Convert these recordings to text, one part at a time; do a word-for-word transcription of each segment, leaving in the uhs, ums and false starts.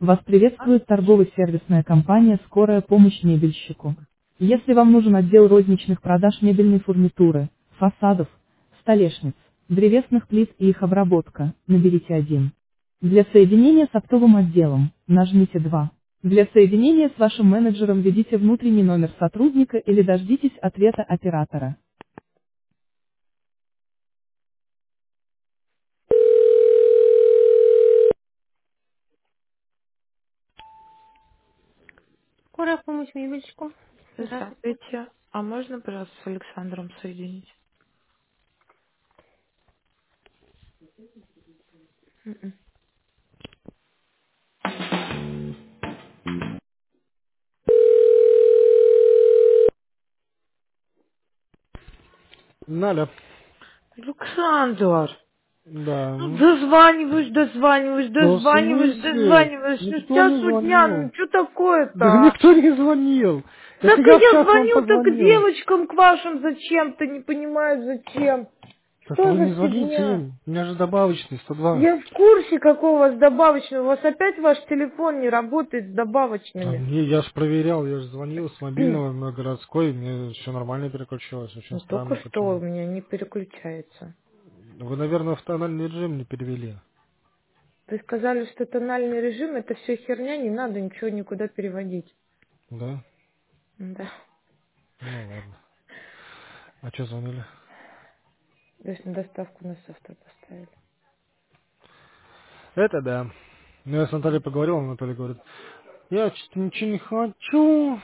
Вас приветствует торгово-сервисная компания «Скорая помощь мебельщику». Если вам нужен отдел розничных продаж мебельной фурнитуры, фасадов, столешниц, древесных плит и их обработка, наберите один. Для соединения с оптовым отделом, нажмите два. Для соединения с вашим менеджером введите внутренний номер сотрудника или дождитесь ответа оператора. Скорая помощь мебельщику. Здравствуйте. Здравствуйте. А можно, пожалуйста, с Александром соединить? Мгм. Наля. Александр, Да. ну м. дозваниваешь, дозваниваешь, Да в дозваниваешь, смысле? дозваниваешь. Ну с Никто не часу дня, ну звонил. что Да такое-то? А? никто не звонил. Это Так и я в я час вам звоню, так и позвонил. девочкам к вашим зачем-то, не понимаю зачем. Так Что вы за не звоните фигня? им. У меня же добавочный сто два. Я в курсе, какого у вас добавочного. У вас опять ваш телефон не работает с А добавочными. мне, я ж проверял, я же звонил с мобильного на городской, мне все нормально переключилось. Очень Ну только странно что у почему. меня не переключается. Вы, наверное, в тональный режим не перевели. Вы сказали, что тональный режим это все херня, не надо ничего никуда переводить. Да? Да. Ну ладно. А что звонили? То есть на доставку на завтра поставили. Это да. Ну я с Натальей поговорил, Анатолий говорит, я что-то ничего не хочу.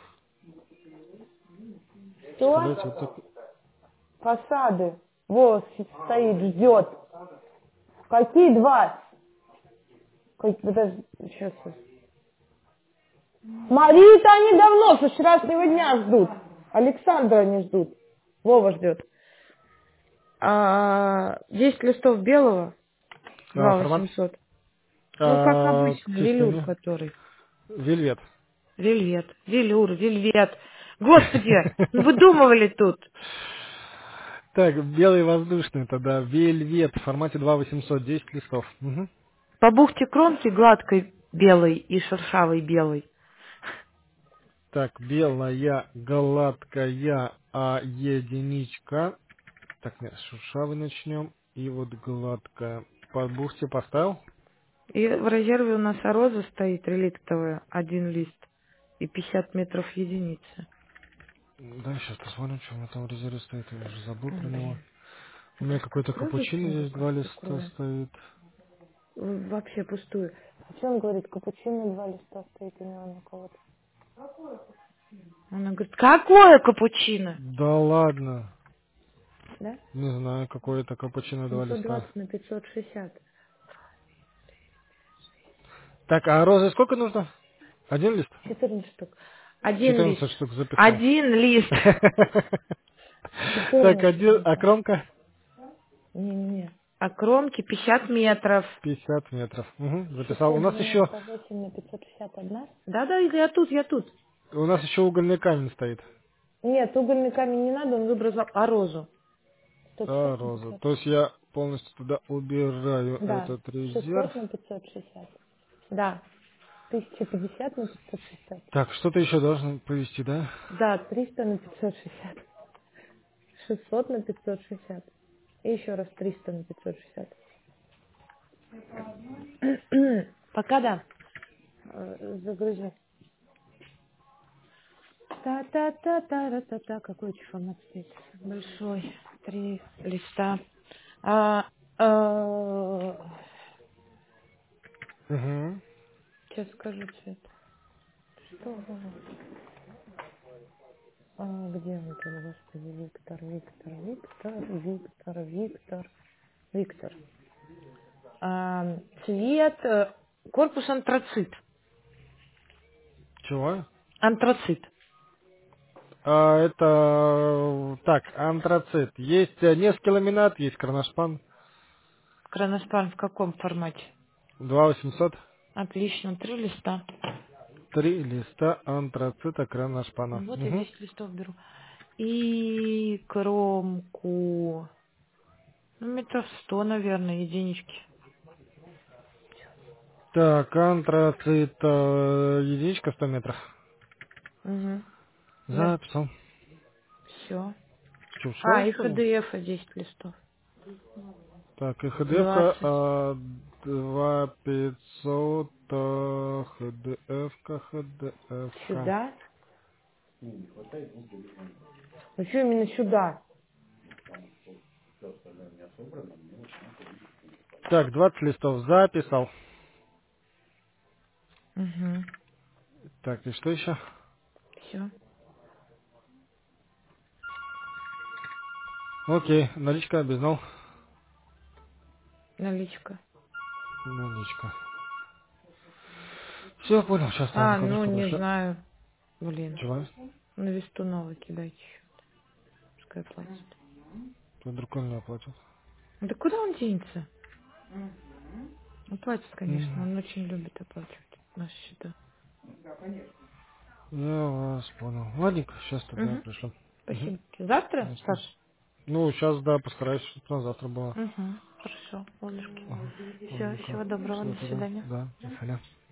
Представляете, вот Что? так. Фасады. Вот стоит, ждет. Какие два? Как- Подожди, сейчас. Марию-то они давно, со вчерашнего дня ждут. Александра не ждут. Вова ждет. А, десять листов белого, А, два формат? восемьсот. Ну, как А, обычно, какие велюр стены? который. Вельвет. Вельвет, велюр, вельвет. Господи, ну выдумывали тут. Так, белый воздушный тогда. Вельвет в формате два восемьсот, десять листов. Мгм. По бухте кромки гладкой белой и шершавой белой. Так, белая, гладкая, а единичка. Так, нет, с шуршавой начнем. И вот гладкая. По бухте поставил? И в резерве у нас роза стоит реликтовая, один лист и пятьдесят метров единицы. Да, сейчас посмотрим, что у меня там в резерве стоит. Я уже забыл Ой, про него. блин. У Это меня что, какой-то слезы капучино здесь сундука два листа закроем? стоит. В- Вообще пустую. А что он говорит, капучино два листа стоит у него на кого-то? Она говорит, какое капучино? Да ладно. Да? Не знаю, какой это капучино два семьсот листа. двадцать на пятьсот шестьдесят. Так, а розы сколько нужно? Один лист? четырнадцать штук. Один лист. Четырнадцать штук записал. Один лист. Так, четырнадцать один, а нужно. кромка? Не-не-не. А кромки пятьдесят метров. пятьдесят метров. Угу, записал. У шестьсот нас еще, девяносто восемь на пятьсот шестьдесят одна. Да-да, я тут, я тут. у нас еще угольный камень стоит. Нет, угольный камень не надо, он выбрал за- а розу. сто А, пятьдесят на роза. пятьсот. То есть я полностью туда убираю Да, этот резерв. шестьсот на пятьсот шестьдесят. Да, тысяча пятьдесят на пятьсот шестьдесят. Так, что-то еще должен провести, да? Да, триста на пятьсот шестьдесят. шестьсот на пятьсот шестьдесят. И еще раз триста на пятьсот шестьдесят. Пока да. Э, Загрузи. Та-та-та-та-та-та. Какой еще формат стоит? Большой. Три листа. А, а, Угу. сейчас скажу цвет. Что? А, где он тут, господи, Виктор, Виктор, Виктор, Виктор, Виктор, Виктор. А, цвет, э, корпус антрацит. Чего? Антрацит. А, это, так, антрацит. Есть э, несколько ламинат, есть кроношпан. Кроноспан в каком формате? два восемьсот. Отлично, три листа. Три листа антрацита кроношпана. Вот я Угу. десять листов беру. И кромку, ну, метров сто, наверное, единички. Так, антрацит, э, единичка сто метров. Угу. Да. Записал. Все. Что, все А, и распонял? ха дэ эф десять листов. Так, и ХДФ-ка двадцать. э, два пятьсот, э, ХДФ-ка, ХДФ-ка. Сюда. Ну что именно сюда? Так, двадцать листов записал. Угу. Так, и что еще? Все. Окей, наличка обезнал. Наличка. Наличка. Все, понял, сейчас ставлю А, ну кладушку не дальше. знаю. Блин. Чего? На Вестунова кидайте еще. Пускай платит. Твой друг он не оплатил. Ну да куда он денется? Оплатит, конечно. М, Он очень любит оплачивать наши счета. Я вас понял. Ладненько, сейчас тогда Угу. пришлю. Угу. Спасибо. Завтра, Ясно. Саш? Ну, сейчас, да, постараюсь, чтобы на завтра было. Угу. Хорошо, ладушки. Ага. Все, Ладненько. всего доброго, Все до тогда. свидания. Да, до свидания.